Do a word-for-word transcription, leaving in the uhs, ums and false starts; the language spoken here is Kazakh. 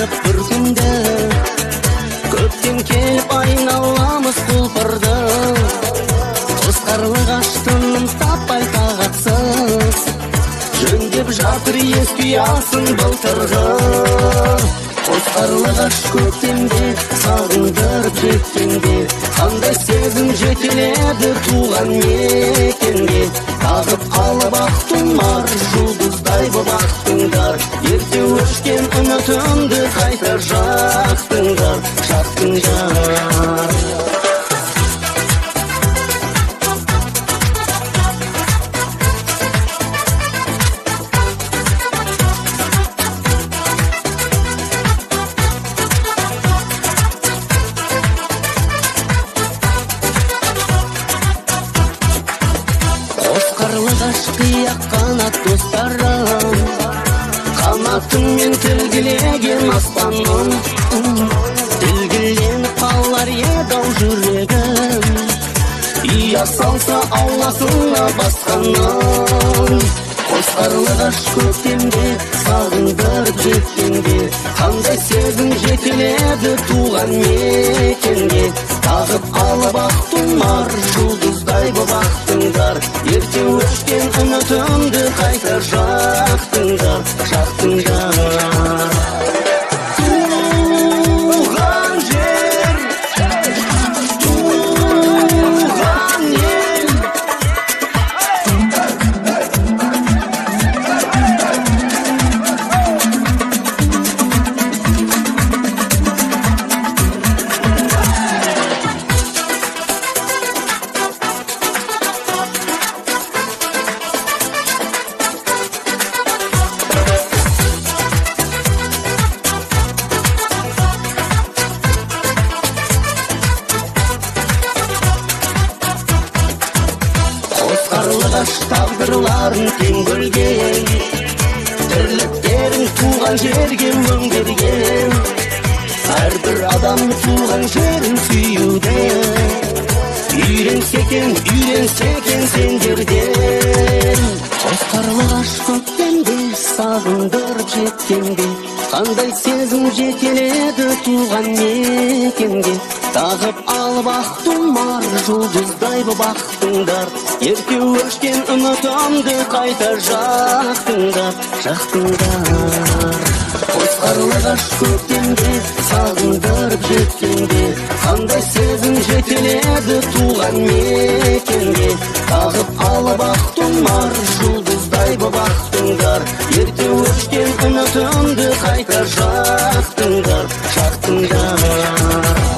барып бір күнде көптен келіп айналамыз құлпырды қосқарлы ғаштының таппай тағатсыз жөндеп жатыр ескі ұясын былтырғы қосқарлы ғаш көктемде сағындырып жеткенде қандай сезім жетеледі туған мекенге тағып алып ақ тұмар жұлдыздай боп ақтыңдар ерте өшкен үмітімді қайта жақтыңдар жақтыңдар. Қияқ қанат достарым қанатыңмен тілгілеген аспаным тілгіленіп қалар еді-ау жүрегім ұя салса ауласына басқаным қосқарлы ғаш көктемде сағындырып жеткенде қандай сезім жетеледі туған мекенге тағып алып ақ тұмар жұлдыздай боп ақтыңдар ерте өшкен үмітімді қайта жақтыңдар жақтыңдар. Туған жер туған ел қарлығаш тағдырларын тең бөлген тірліктерін туған жерге өңгерген әрбір адам туған жерін сүюде үйренсе екен үйренсе екен сендерден қарлығаш көктемде сағындырып жеткенде қандай сезім жетеледі туған мекенге тағып алып ақ тұмар жұлдыздай боп ақтыңдар ерте өшкен үмітімді қайта жақтыңдар жақтыңдар. Қосқарлы ғаш көктемде сағындырып жеткенде қандай сезім жетеледі туған мекенге тағып алып ақ тұмар жұлдыздай боп ақтыңдар ерте өшкен үмітімді қайта жақтыңдар жақтыңдар.